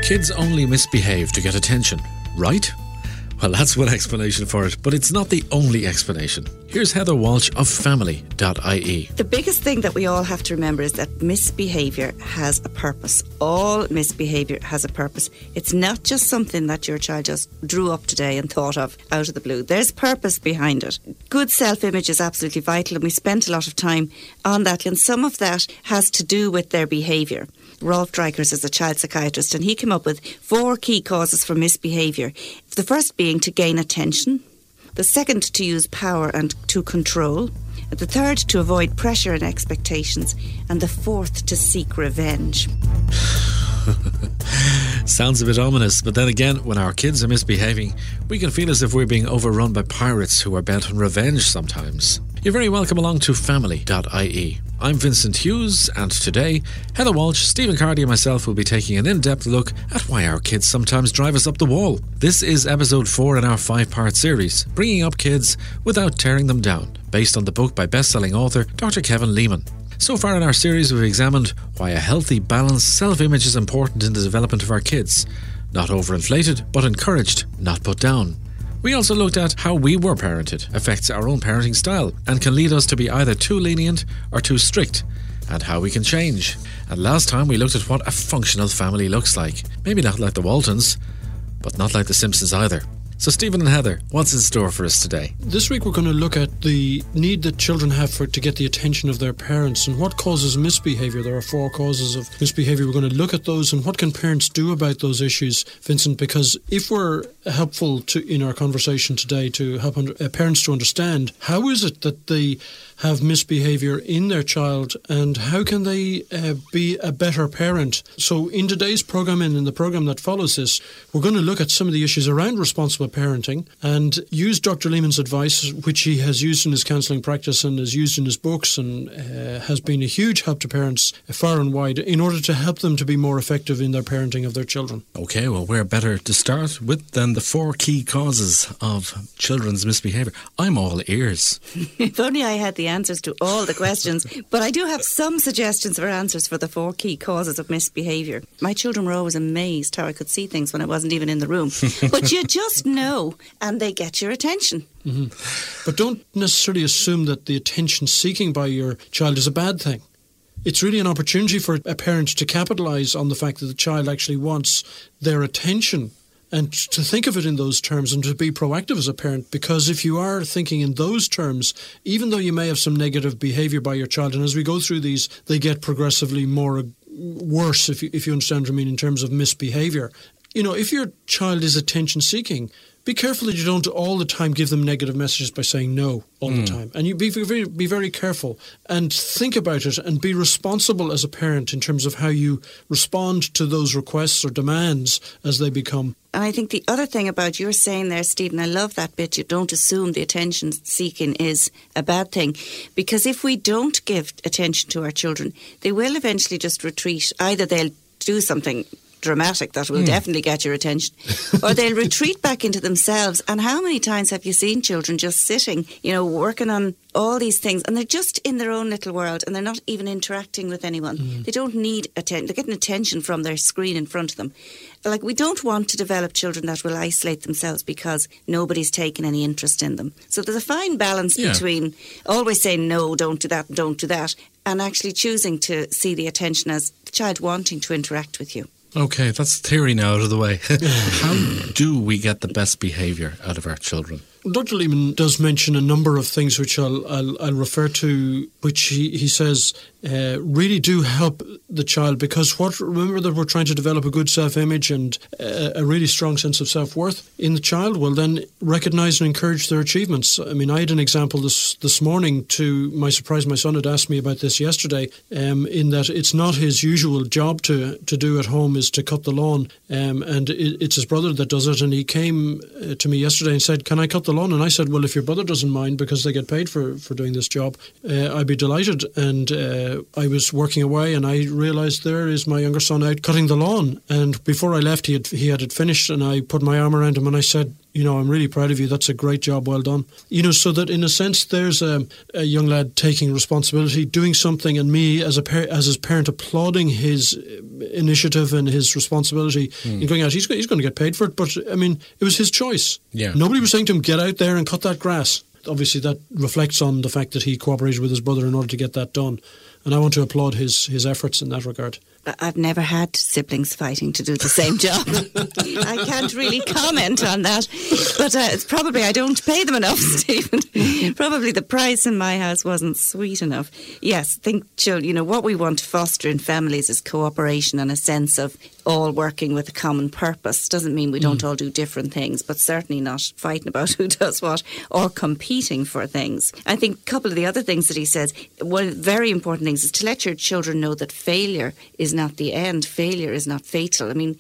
Kids only misbehave to get attention, right? Well, that's one explanation for it, but it's not the only explanation. Here's Heather Walsh of family.ie. The biggest thing that we all have to remember is that misbehaviour has a purpose. All misbehaviour has a purpose. It's not just something that your child just drew up today and thought of out of the blue. There's purpose behind it. Good self-image is absolutely vital, and we spent a lot of time on that, and some of that has to do with their behaviour. Rolf Dreikers is a child psychiatrist, and he came up with 4 key causes for misbehaviour. The first being to gain attention, the second to use power and to control, the third to avoid pressure and expectations, and the fourth to seek revenge. Sounds a bit ominous, but then again, when our kids are misbehaving, we can feel as if we're being overrun by pirates who are bent on revenge sometimes. You're very welcome along to family.ie. I'm Vincent Hughes, and today, Heather Walsh, Stephen Cardy and myself will be taking an in-depth look at why our kids sometimes drive us up the wall. This is episode 4 in our 5-part series, Bringing Up Kids Without Tearing Them Down, based on the book by best-selling author Dr. Kevin Lehman. So far in our series, we've examined why a healthy, balanced self-image is important in the development of our kids. Not overinflated, but encouraged, not put down. We also looked at how we were parented affects our own parenting style and can lead us to be either too lenient or too strict, and how we can change. And last time we looked at what a functional family looks like. Maybe not like the Waltons, but not like the Simpsons either. So Stephen and Heather, what's in store for us today? This week we're going to look at the need that children have to get the attention of their parents and what causes misbehaviour. There are 4 causes of misbehaviour. We're going to look at those and what can parents do about those issues, Vincent, because if we're helpful in our conversation today to help parents to understand how is it that they have misbehaviour in their child and how can they be a better parent. So in today's programme and in the programme that follows this, we're going to look at some of the issues around responsible parenting and use Dr. Lehman's advice, which he has used in his counselling practice and has used in his books and has been a huge help to parents far and wide in order to help them to be more effective in their parenting of their children. Okay, well, where better to start with than the 4 key causes of children's misbehaviour? I'm all ears. If only I had the answers to all the questions, but I do have some suggestions for answers for the 4 key causes of misbehaviour. My children were always amazed how I could see things when I wasn't even in the room. But you just know, and they get your attention. Mm-hmm. But don't necessarily assume that the attention seeking by your child is a bad thing. It's really an opportunity for a parent to capitalise on the fact that the child actually wants their attention and to think of it in those terms and to be proactive as a parent, because if you are thinking in those terms, even though you may have some negative behaviour by your child, and as we go through these, they get progressively worse, if you understand what I mean, in terms of misbehaviour. You know, if your child is attention-seeking, be careful that you don't all the time give them negative messages by saying no all the time. And you be very careful and think about it and be responsible as a parent in terms of how you respond to those requests or demands as they become. And I think the other thing about you're saying there, Stephen, I love that bit, you don't assume the attention seeking is a bad thing. Because if we don't give attention to our children, they will eventually just retreat. Either they'll do something dramatic that will definitely get your attention, or they'll retreat back into themselves. And how many times have you seen children just sitting, working on all these things, and they're just in their own little world and they're not even interacting with anyone. They don't need attention. They're getting attention from their screen in front of them. Like, we don't want to develop children that will isolate themselves because nobody's taken any interest in them. So there's a fine balance between always saying no, don't do that, and actually choosing to see the attention as the child wanting to interact with you. Okay, that's theory now out of the way. How do we get the best behaviour out of our children? Dr. Lehman does mention a number of things which I'll refer to, which he says really do help the child, because remember that we're trying to develop a good self-image and a really strong sense of self-worth in the child. Well, then recognise and encourage their achievements. I mean, I had an example this morning. To my surprise, my son had asked me about this yesterday, in that it's not his usual job to do at home is to cut the lawn, and it's his brother that does it. And he came to me yesterday and said, "Can I cut the lawn?" And I said, "Well, if your brother doesn't mind, because they get paid for doing this job, I'd be delighted." And I was working away and I realised there is my younger son out cutting the lawn. And before I left, he had it finished, and I put my arm around him and I said, I'm really proud of you. That's a great job. Well done. So that in a sense, there's a young lad taking responsibility, doing something, and me as his parent applauding his initiative and his responsibility in going out. He's going to get paid for it, but I mean, it was his choice. Yeah. Nobody was saying to him, get out there and cut that grass. Obviously, that reflects on the fact that he cooperated with his brother in order to get that done. And I want to applaud his efforts in that regard. I've never had siblings fighting to do the same job. I can't really comment on that. But it's probably I don't pay them enough, Stephen. Probably the price in my house wasn't sweet enough. Yes, think, children, what we want to foster in families is cooperation and a sense of all working with a common purpose. Doesn't mean we don't all do different things, but certainly not fighting about who does what or competing for things. I think a couple of the other things that he says, one of the very important things is to let your children know that failure is not the end. Failure is not fatal. I mean,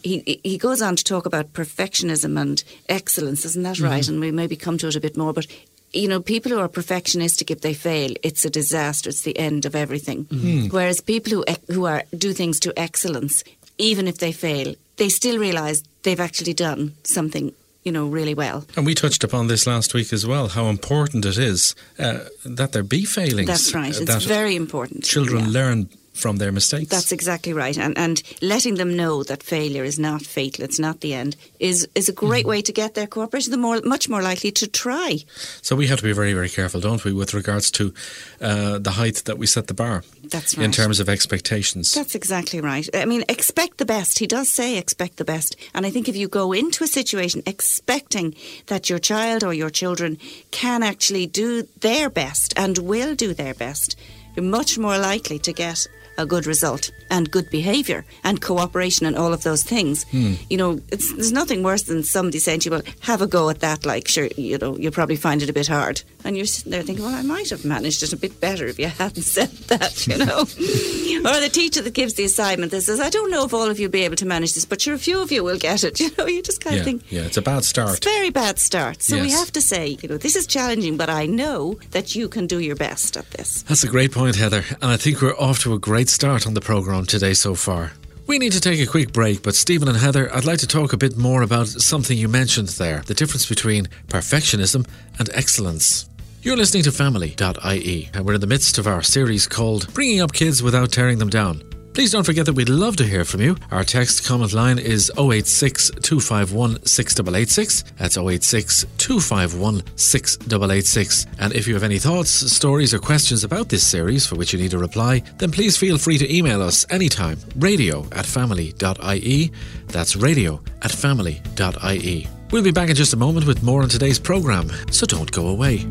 he goes on to talk about perfectionism and excellence, isn't that right? And we maybe come to it a bit more, but people who are perfectionistic, if they fail, it's a disaster. It's the end of everything. Whereas people who do things to excellence, even if they fail, they still realise they've actually done something, really well. And we touched upon this last week as well, how important it is that there be failings. That's right. It's very important. Children learn from their mistakes. That's exactly right. And letting them know that failure is not fatal, it's not the end, is a great way to get their cooperation. They're much more likely to try. So we have to be very, very careful, don't we, with regards to the height that we set the bar. That's right. In terms of expectations. That's exactly right. I mean, expect the best. He does say expect the best. And I think if you go into a situation expecting that your child or your children can actually do their best and will do their best, you're much more likely to get a good result and good behaviour and cooperation and all of those things. There's nothing worse than somebody saying to you, well, have a go at that, like, sure, you'll probably find it a bit hard. And you're sitting there thinking, well, I might have managed it a bit better if you hadn't said that, Or the teacher that gives the assignment that says, I don't know if all of you will be able to manage this, but sure, a few of you will get it. You just kind of think... Yeah, it's a bad start. It's a very bad start. So we have to say, this is challenging, but I know that you can do your best at this. That's a great point, Heather. And I think we're off to a great start on the programme today so far. We need to take a quick break, but Stephen and Heather, I'd like to talk a bit more about something you mentioned there, the difference between perfectionism and excellence. You're listening to Family.ie, and we're in the midst of our series called Bringing Up Kids Without Tearing Them Down. Please don't forget that we'd love to hear from you. Our text comment line is 086 251 6886. That's 086 251 6886. And if you have any thoughts, stories or questions about this series for which you need a reply, then please feel free to email us anytime. radio@family.ie. That's radio@family.ie. We'll be back in just a moment with more on today's programme, so don't go away.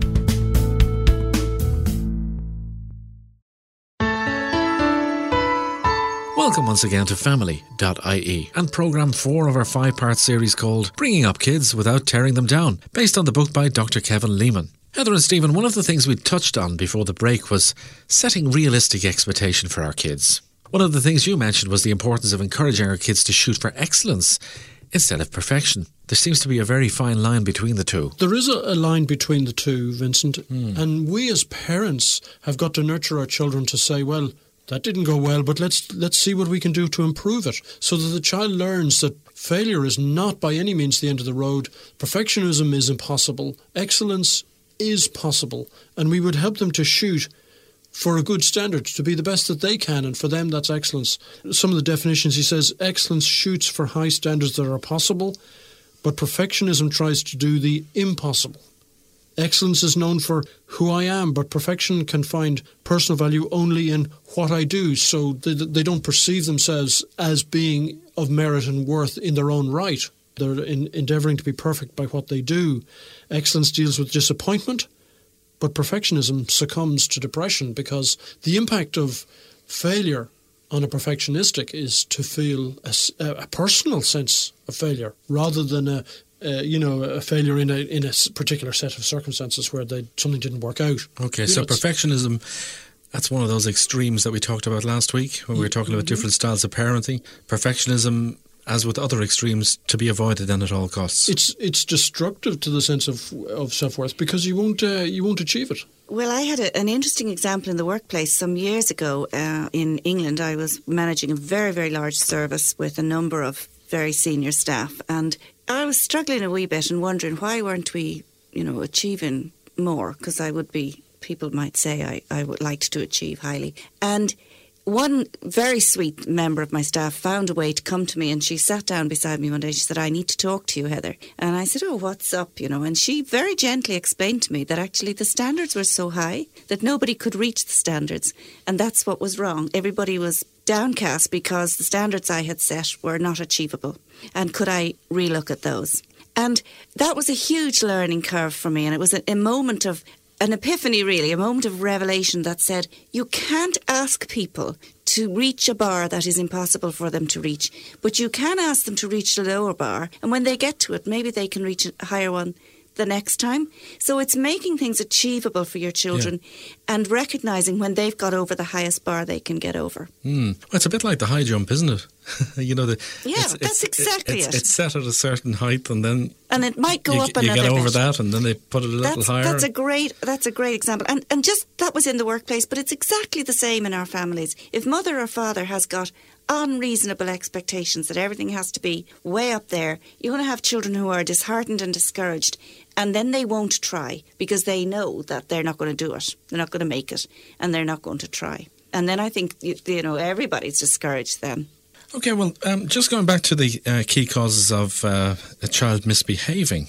Welcome once again to Family.ie and programme 4 of our 5-part series called Bringing Up Kids Without Tearing Them Down, based on the book by Dr. Kevin Lehman. Heather and Stephen, one of the things we touched on before the break was setting realistic expectation for our kids. One of the things you mentioned was the importance of encouraging our kids to shoot for excellence instead of perfection. There seems to be a very fine line between the two. There is a line between the two, Vincent, and we as parents have got to nurture our children to say, well, that didn't go well, but let's see what we can do to improve it, so that the child learns that failure is not by any means the end of the road. Perfectionism is impossible. Excellence is possible. And we would help them to shoot for a good standard, to be the best that they can, and for them that's excellence. Some of the definitions, he says, excellence shoots for high standards that are possible, but perfectionism tries to do the impossible. Excellence is known for who I am, but perfection can find personal value only in what I do, so they don't perceive themselves as being of merit and worth in their own right. They're endeavouring to be perfect by what they do. Excellence deals with disappointment, but perfectionism succumbs to depression, because the impact of failure on a perfectionistic is to feel a personal sense of failure, rather than a failure in a particular set of circumstances where something didn't work out. Okay, so perfectionism, that's one of those extremes that we talked about last week when we were talking about different styles of parenting. Perfectionism, as with other extremes, to be avoided then at all costs. It's destructive to the sense of self-worth, because you won't achieve it. Well, I had an interesting example in the workplace some years ago in England. I was managing a very, very large service with a number of very senior staff, and I was struggling a wee bit and wondering why weren't we, achieving more, because people might say I would like to achieve highly. And one very sweet member of my staff found a way to come to me, and she sat down beside me one day. She said, "I need to talk to you, Heather." And I said, "Oh, what's up?" And she very gently explained to me that actually the standards were so high that nobody could reach the standards. And that's what was wrong. Everybody was downcast because the standards I had set were not achievable. And could I relook at those? And that was a huge learning curve for me. And it was a moment of an epiphany, really, a moment of revelation that said, you can't ask people to reach a bar that is impossible for them to reach, but you can ask them to reach the lower bar, and when they get to it, maybe they can reach a higher one the next time. So it's making things achievable for your children and recognising when they've got over the highest bar they can get over. Well, it's a bit like the high jump, isn't it? That's exactly it. It's set at a certain height, and then it might go up another bit. You get over that, and then they put it a little higher. That's a great example. And just that was in the workplace, but it's exactly the same in our families. If mother or father has got unreasonable expectations that everything has to be way up there, you're going to have children who are disheartened and discouraged, and then they won't try because they know that they're not going to do it. They're not going to make it, and they're not going to try. And then I think, everybody's discouraged then. Okay, well, just going back to the key causes of a child misbehaving,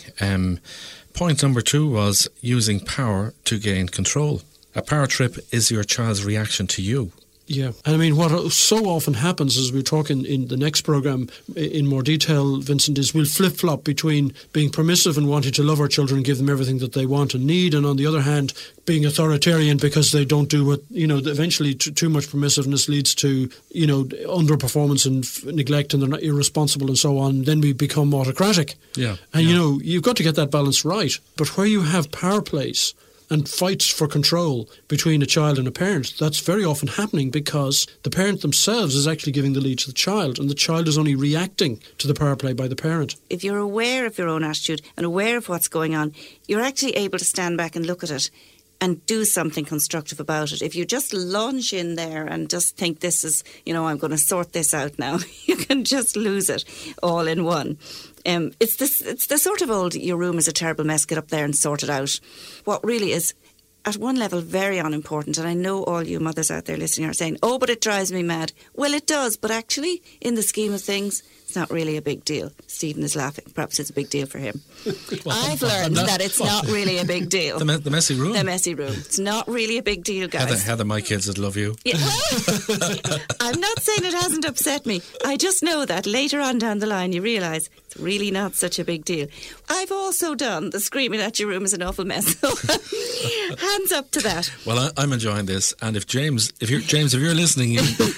point number 2 was using power to gain control. A power trip is your child's reaction to you. Yeah, and I mean, what so often happens, as we talk in the next programme in more detail, Vincent, is we'll flip-flop between being permissive and wanting to love our children and give them everything that they want and need, and on the other hand, being authoritarian because they don't do what, eventually too much permissiveness leads to, underperformance and neglect, and they're not irresponsible and so on. Then we become autocratic. Yeah. And, you've got to get that balance right. But where you have power plays and fights for control between a child and a parent, that's very often happening because the parent themselves is actually giving the lead to the child, and the child is only reacting to the power play by the parent. If you're aware of your own attitude and aware of what's going on, you're actually able to stand back and look at it and do something constructive about it. If you just launch in there and just think this is, I'm going to sort this out now, you can just lose it all in one. It's the sort of old, your room is a terrible mess, get up there and sort it out. What really is, at one level, very unimportant, and I know all you mothers out there listening are saying, oh, but it drives me mad. Well, it does, but actually, in the scheme of things, it's not really a big deal. Stephen is laughing. Perhaps it's a big deal for him. I've learned that it's not really a big deal. The messy room? The messy room. It's not really a big deal, guys. Heather, my kids would love you. Yeah, well, I'm not saying it hasn't upset me. I just know that later on down the line you realise it's really not such a big deal. I've also done the screaming at your room is an awful mess. So hands up to that. Well, I'm enjoying this, and if you're listening,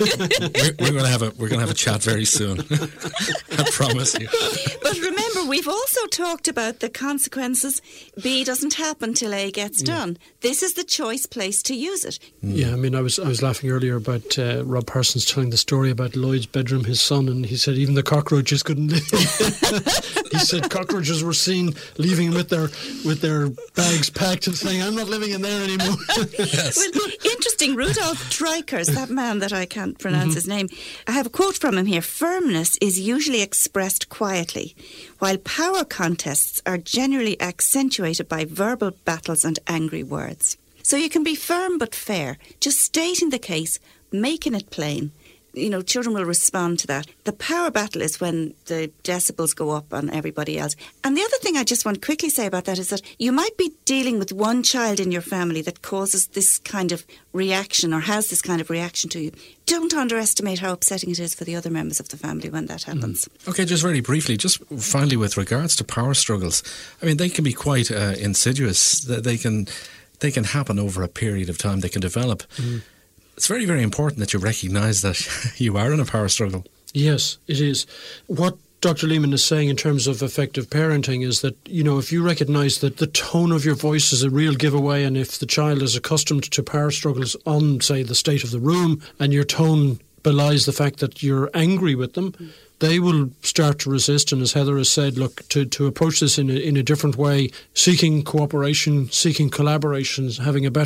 we're going to have a chat very soon. I promise you. But remember, we've also talked about the consequences. B doesn't happen till A gets done. This is the choice place to use it. Yeah, I mean, I was laughing earlier about Rob Parsons telling the story about Lloyd's bedroom, his son, and he said even the cockroaches couldn't live. He said cockroaches were seen leaving with their bags packed and saying, I'm not living in there anymore. Yes. Well, interesting. Rudolf Dreikurs, that man that I can't pronounce his name, I have a quote from him here. Firmness is usually expressed quietly, while power contests are generally accentuated by verbal battles and angry words. So you can be firm but fair, just stating the case, making it plain. Children will respond to that. The power battle is when the decibels go up on everybody else. And the other thing I just want to quickly say about that is that you might be dealing with one child in your family that causes this kind of reaction or has this kind of reaction to you. Don't underestimate how upsetting it is for the other members of the family when that happens. Okay, just very briefly, just finally with regards to power struggles, I mean, they can be quite insidious. They can happen over a period of time. They can develop. It's very, very important that you recognise that you are in a power struggle. Yes, it is. What Dr. Lehman is saying in terms of effective parenting is that, if you recognise that the tone of your voice is a real giveaway, and if the child is accustomed to power struggles on, say, the state of the room, and your tone belies the fact that you're angry with them, they will start to resist. And as Heather has said, look, to approach this in a different way, seeking cooperation, seeking collaborations, having a better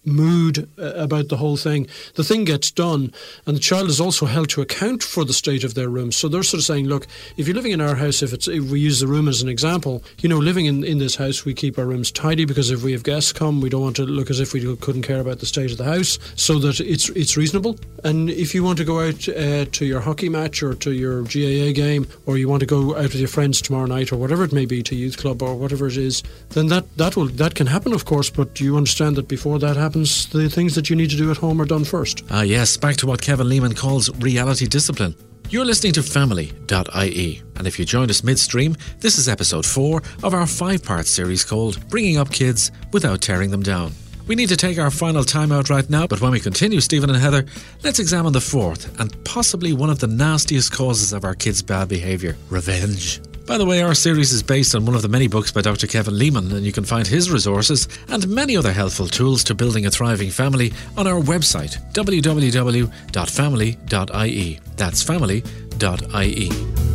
mood about the whole thing, the thing gets done, and the child is also held to account for the state of their room. So they're sort of saying, look, if you're living in our house, if we use the room as an example, living in this house, we keep our rooms tidy because if we have guests come, we don't want to look as if we couldn't care about the state of the house, so that it's reasonable. And if you want to go out to your hockey match or to your GAA game, or you want to go out with your friends tomorrow night, or whatever it may be, to youth club or whatever it is, then that can happen, of course, but you understand that before that happens, the things that you need to do at home are done first. Yes, back to what Kevin Lehman calls reality discipline. You're listening to family.ie, and if you joined us midstream, this is episode 4 of our 5-part series called Bringing Up Kids Without Tearing Them Down. We need to take our final time out right now, but when we continue, Stephen and Heather, let's examine the 4th and possibly one of the nastiest causes of our kids' bad behaviour: revenge. By the way, our series is based on one of the many books by Dr. Kevin Lehman, and you can find his resources and many other helpful tools to building a thriving family on our website, www.family.ie. That's family.ie.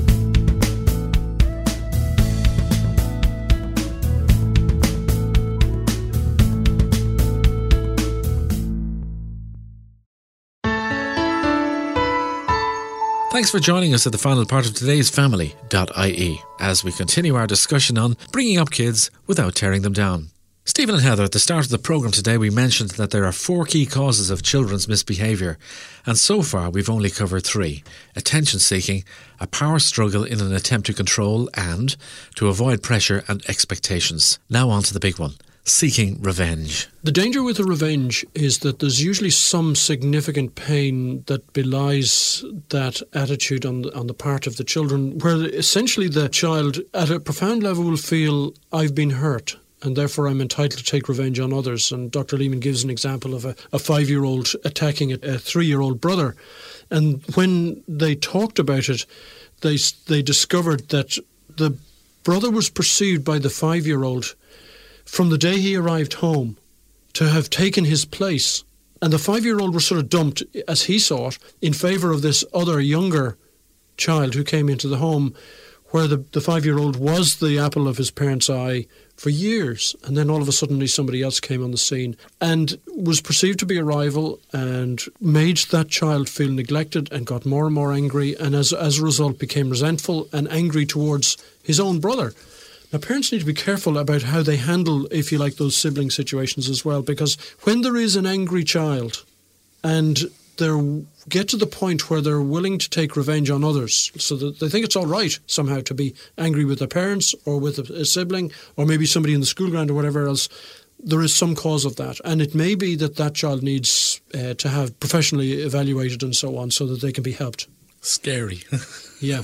Thanks for joining us at the final part of today's family.ie as we continue our discussion on bringing up kids without tearing them down. Stephen and Heather, at the start of the programme today, we mentioned that there are 4 key causes of children's misbehaviour, and so far we've only covered 3: attention seeking, a power struggle in an attempt to control, and to avoid pressure and expectations. Now on to the big one: seeking revenge. The danger with a revenge is that there's usually some significant pain that belies that attitude on the part of the children, where essentially the child at a profound level will feel, I've been hurt, and therefore I'm entitled to take revenge on others. And Dr. Lehman gives an example of a 5-year-old attacking a 3-year-old brother. And when they talked about it, they discovered that the brother was perceived by the 5-year-old from the day he arrived home to have taken his place. And the 5-year-old was sort of dumped, as he saw it, in favour of this other younger child who came into the home, where the 5-year-old was the apple of his parents' eye for years. And then all of a sudden somebody else came on the scene and was perceived to be a rival and made that child feel neglected and got more and more angry, and as a result became resentful and angry towards his own brother. Now, parents need to be careful about how they handle, if you like, those sibling situations as well, because when there is an angry child and they get to the point where they're willing to take revenge on others, so that they think it's all right somehow to be angry with their parents or with a sibling or maybe somebody in the school ground or whatever else, there is some cause of that. And it may be that child needs to have professionally evaluated and so on, so that they can be helped. Scary. Yeah.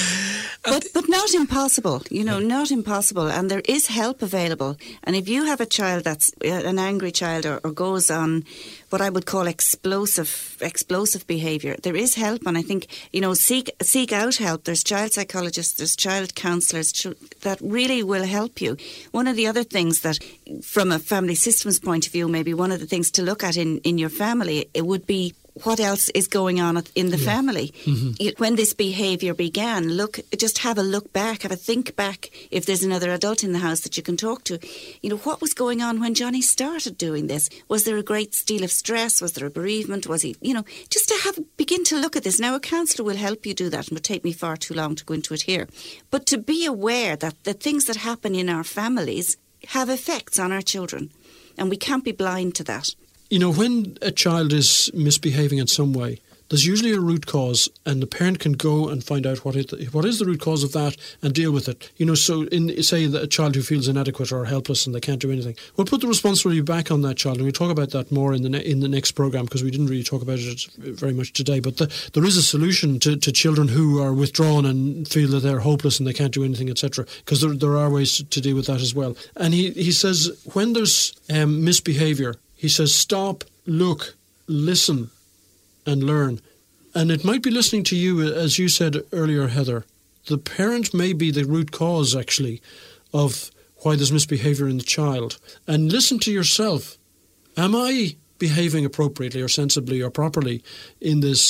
But not impossible, not impossible. And there is help available. And if you have a child that's an angry child or goes on what I would call explosive behaviour, there is help. And I think, seek out help. There's child psychologists, there's child counsellors that really will help you. One of the other things that, from a family systems point of view, maybe one of the things to look at in your family, it would be what else is going on in the family. Mm-hmm. When this behaviour began, just have a look back, have a think back if there's another adult in the house that you can talk to. What was going on when Johnny started doing this? Was there a great deal of stress? Was there a bereavement? Was he, just to begin to look at this. Now, a counsellor will help you do that, and it would take me far too long to go into it here. But to be aware that the things that happen in our families have effects on our children, and we can't be blind to that. When a child is misbehaving in some way, there's usually a root cause, and the parent can go and find out what is the root cause of that and deal with it. So say that a child who feels inadequate or helpless and they can't do anything, we'll put the responsibility back on that child, and we'll talk about that more in the next programme, because we didn't really talk about it very much today. But there is a solution to children who are withdrawn and feel that they're hopeless and they can't do anything, etc., because there are ways to deal with that as well. And he says when there's misbehaviour, he says, stop, look, listen, and learn. And it might be listening to you, as you said earlier, Heather. The parent may be the root cause, actually, of why there's misbehaviour in the child. And listen to yourself. Am I behaving appropriately or sensibly or properly in this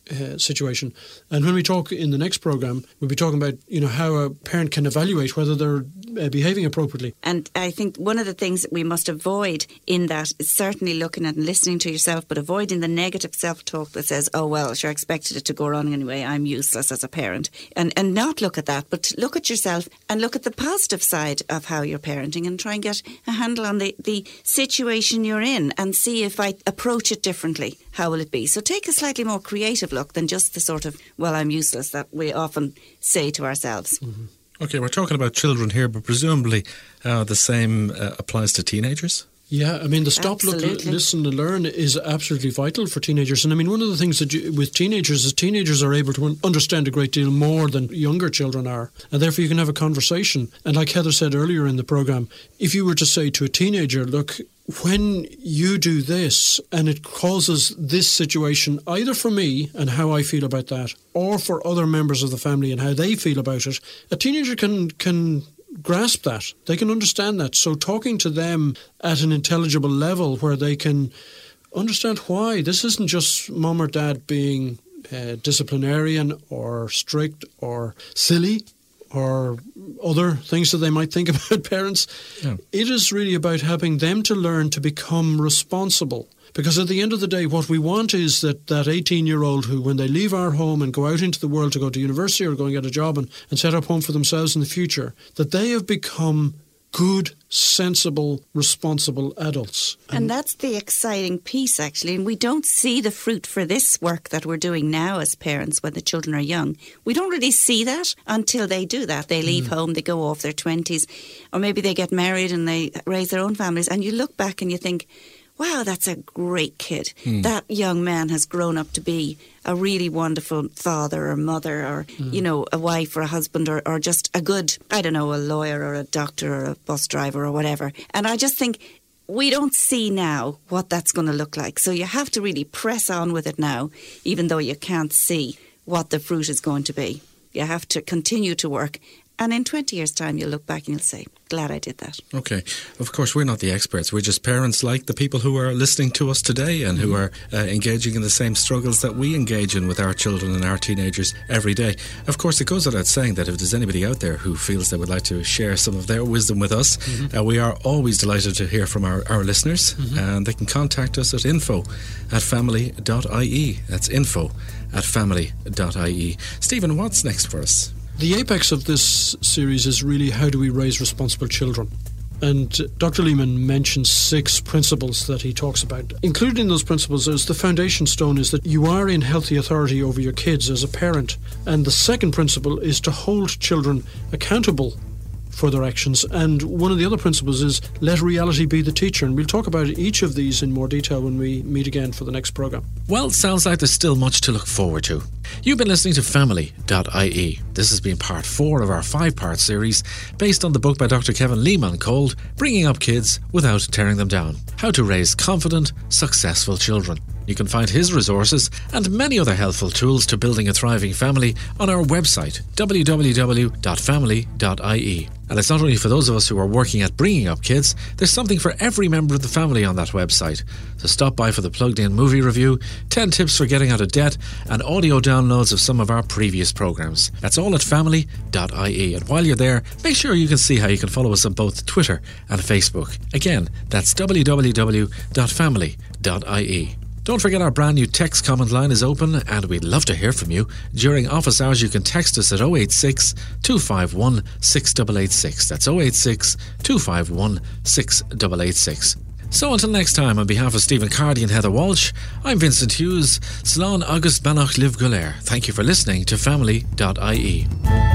situation. And when we talk in the next programme, we'll be talking about, how a parent can evaluate whether they're behaving appropriately. And I think one of the things that we must avoid in that is certainly looking at and listening to yourself, but avoiding the negative self-talk that says, oh, well, sure, I expected it to go wrong anyway, I'm useless as a parent. And not look at that, but look at yourself and look at the positive side of how you're parenting and try and get a handle on the situation you're in and see if I approach it differently, how will it be? So take a slightly more creative look than just the sort of, well, I'm useless that we often say to ourselves. Mm-hmm. Okay, we're talking about children here, but presumably the same applies to teenagers? Yeah, I mean, the stop, Absolutely. look, listen and learn is absolutely vital for teenagers. And I mean, one of the things that with teenagers is teenagers are able to understand a great deal more than younger children are. And therefore you can have a conversation. And like Heather said earlier in the programme, if you were to say to a teenager, look, when you do this and it causes this situation, either for me and how I feel about that, or for other members of the family and how they feel about it, a teenager can grasp that. They can understand that. So talking to them at an intelligible level where they can understand why. This isn't just mum or dad being disciplinarian or strict or silly or other things that they might think about parents. Yeah. It is really about helping them to learn to become responsible. Because at the end of the day, what we want is that 18-year-old who, when they leave our home and go out into the world to go to university or go and get a job and set up home for themselves in the future, that they have become good, sensible, responsible adults. And that's the exciting piece, actually. And we don't see the fruit for this work that we're doing now as parents when the children are young. We don't really see that until they do that. They leave home, they go off their 20s, or maybe they get married and they raise their own families. And you look back and you think, wow, that's a great kid. That young man has grown up to be a really wonderful father or mother or, a wife or a husband or just a good, a lawyer or a doctor or a bus driver or whatever. And I just think we don't see now what that's going to look like. So you have to really press on with it now, even though you can't see what the fruit is going to be. You have to continue to work. And in 20 years' time, you'll look back and you'll say, glad I did that. Okay. Of course, we're not the experts. We're just parents like the people who are listening to us today and who are engaging in the same struggles that we engage in with our children and our teenagers every day. Of course, it goes without saying that if there's anybody out there who feels they would like to share some of their wisdom with us, we are always delighted to hear from our listeners. And they can contact us at info@family.ie. That's info@family.ie. Stephen, what's next for us? The apex of this series is really how do we raise responsible children? And Dr. Lehman mentions 6 principles that he talks about. Included in those principles is the foundation stone is that you are in healthy authority over your kids as a parent. And the second principle is to hold children accountable for their actions. And one of the other principles is let reality be the teacher. And we'll talk about each of these in more detail when we meet again for the next programme. Well, sounds like there's still much to look forward to. You've been listening to Family.ie. This has been part 4 of our 5-part series based on the book by Dr. Kevin Lehman called Bringing Up Kids Without Tearing Them Down: How to Raise Confident, Successful Children. You can find his resources and many other helpful tools to building a thriving family on our website, www.family.ie. And it's not only for those of us who are working at bringing up kids, there's something for every member of the family on that website. So stop by for the plugged-in movie review, 10 tips for getting out of debt, and audio downloads of some of our previous programmes. That's all at family.ie. And while you're there, make sure you can see how you can follow us on both Twitter and Facebook. Again, that's www.family.ie. Don't forget our brand new text comment line is open and we'd love to hear from you. During office hours you can text us at 086 251 6886. That's 086 251 6886. So until next time, on behalf of Stephen Cardy and Heather Walsh, I'm Vincent Hughes. Slán agus Banach Liv Guler. Thank you for listening to Family.ie.